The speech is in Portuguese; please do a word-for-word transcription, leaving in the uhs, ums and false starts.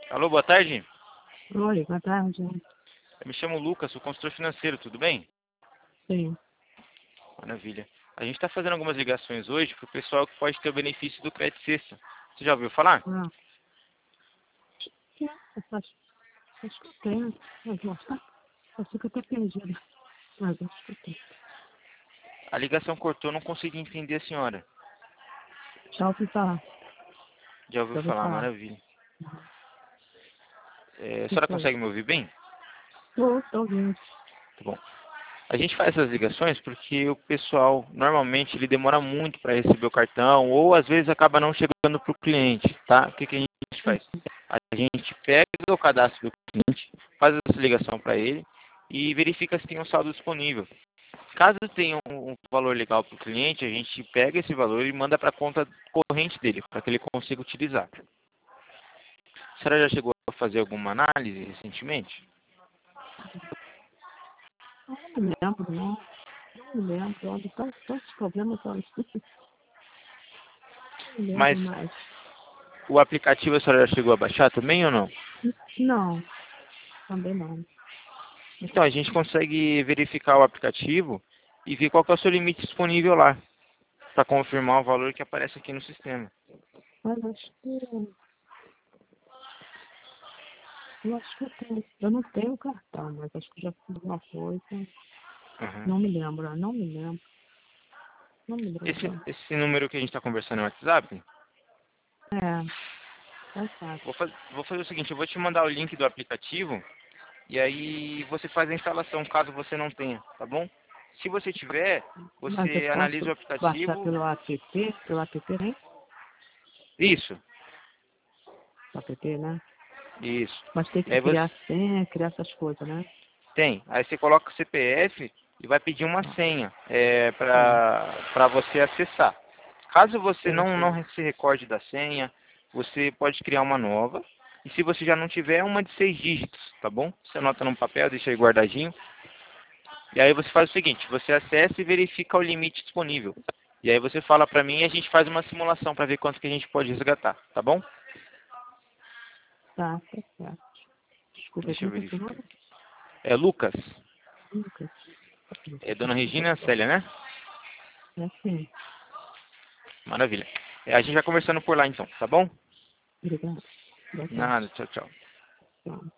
Alô, boa tarde. Oi, boa tarde. Eu me chamo Lucas, sou consultor financeiro, tudo bem? Sim. Maravilha. A gente está fazendo algumas ligações hoje para o pessoal que pode ter o benefício do Crédito Sexta. Você já ouviu falar? Ah, que é? Acho, acho que eu tenho. Mas mostra. Eu fico até perdida. Mas acho que eu tenho. A ligação cortou, não consegui entender a senhora. Já ouvi falar. Já ouviu Já ouvi falar, falar. maravilha. É, a Que senhora foi? consegue me ouvir bem? Tô, tô ouvindo. Tá bom. A gente faz essas ligações porque o pessoal, normalmente, ele demora muito para receber o cartão ou às vezes acaba não chegando para o cliente, tá? O que, que a gente faz? A gente pega o cadastro do cliente, faz essa ligação para ele e verifica se tem um saldo disponível. Caso tenha um, um valor legal para o cliente, a gente pega esse valor e manda para a conta corrente dele, para que ele consiga utilizar. A senhora já chegou a fazer alguma análise recentemente? Não me lembro, não. Não me lembro. Olha, tantos, tantos problemas, olha. Não me lembro Mas mais. o aplicativo a senhora já chegou a baixar também ou não? Não, também não. Então, a gente consegue verificar o aplicativo e ver qual que é o seu limite disponível lá, para confirmar o valor que aparece aqui no sistema. Mas acho que... Eu acho que eu tenho. Eu não tenho cartão, mas acho que já fiz alguma coisa. Uhum. Não me lembro, não me lembro. Não me Esse, lembro. esse número que a gente está conversando no WhatsApp, É, é fácil. vou, faz, vou fazer o seguinte, eu vou te mandar o link do aplicativo e aí você faz a instalação caso você não tenha, tá bom? Se você tiver, Mas eu você analisa o posso baixar aplicativo. pelo app, pelo app, né? Isso, App, né? isso. Mas tem E que aí você criar senha, criar essas coisas, né? tem. Aí você coloca o C P F e vai pedir uma Tá, senha é, sim, para você acessar. Caso você sim, não, sim. não se recorde da senha, você pode criar uma nova. E se você já não tiver, uma de seis dígitos, tá bom? Você anota num papel, deixa aí guardadinho. E aí você faz o seguinte, você acessa e verifica o limite disponível. E aí você fala pra mim e a gente faz uma simulação para ver quanto que a gente pode resgatar, tá bom? Tá, tá certo. Desculpa, Deixa eu como é que é seu verificar. nome? É Lucas, Lucas. é Lucas, Dona desculpa. Regina Célia, né? É assim. Maravilha. É, a gente vai conversando por lá então, tá bom? Obrigada. Boa tarde. Nada, tchau, tchau. Tchau.